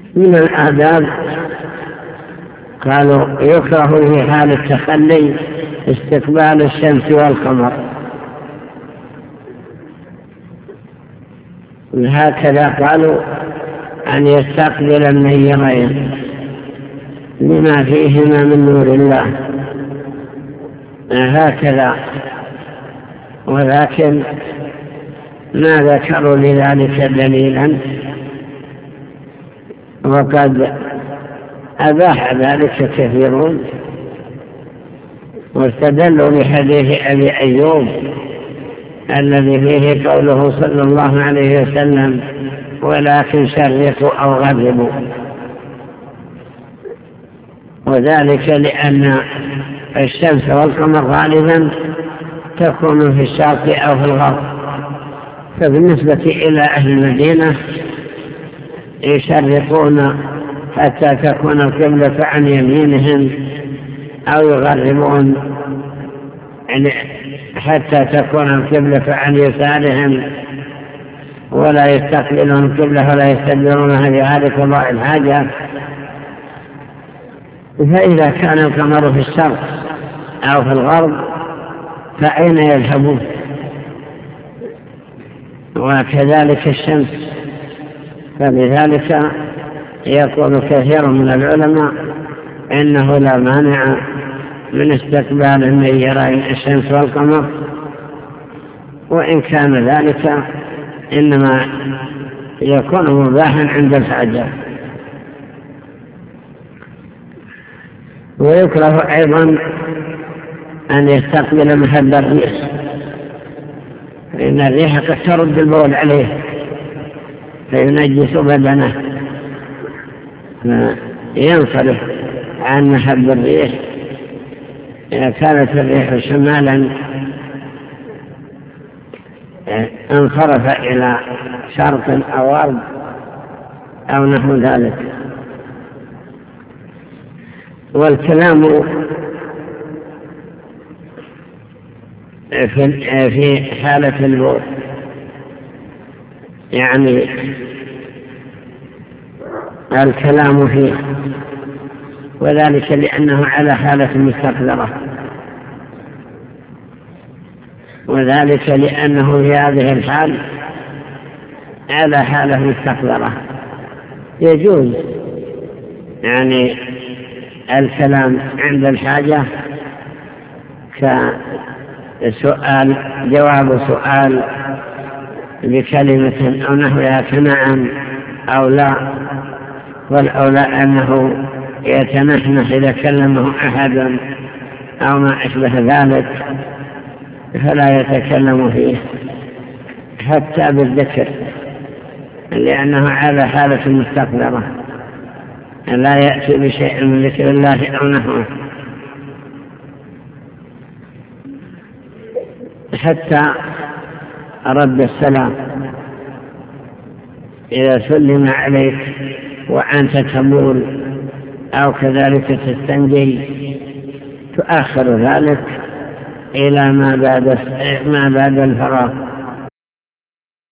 من الآداب قالوا يكره في حال التخلي استقبال الشمس والقمر، هكذا قالوا أن يستقبل النيرين لما فيهما من نور الله هكذا، ولكن ما ذكروا لذلك دليلا، وقد أباح ذلك كثيرون واستدلوا بحديث أبي أيوب الذي فيه قوله صلى الله عليه وسلم ولكن شرقوا أو غربوا، وذلك لأن الشمس والقمر غالبا تكون في الشرق أو في الغرب، فبالنسبة إلى أهل المدينة يشرقون حتى تكون القبلة عن يمينهم أو يغربون يعني حتى تكون القبلة عن يسارهم، ولا يستقبلون القبلة ولا يستدبرونها لهذه قضاء الحاجة. فإذا كان القمر في الشرق أو في الغرب فأين يذهبون؟ وكذلك الشمس، فلذلك يقول كثير من العلماء إنه لا مانع من استقبال النيرين الشمس والقمر، وإن كان ذلك إنما يكون مباحا عند الحاجة. ويكره أيضا أن يستقبل محل الريح، فإن الريح قد ترد البول عليه فينجس بدنه، فينصرف عن محل الريح. إذا كانت الريح شمالا انصرف إلى شرق أو غرب أو نحو ذلك. والكلام في حالة البول يعني الكلام فيه، وذلك لأنه على حالة مستقذرة، وذلك لأنه في هذه الحال على حالة مستقذرة يجوز يعني الكلام عند الحاجة كسؤال جواب سؤال بكلمة أو نحوها كنعم أو لا، والأولى أنه يتنحنح إذا كلمه أحد أو ما أشبه ذلك فلا يتكلم فيه حتى بالذكر، لأنه على حالة مستقذرة لا يأتي بشيء من ذكر الله أو نحوه. حتى رد السلام إذا سلم عليك وأنت تبول أو كذلك تستنجي تؤخر ذلك إلى ما بعد الفراغ.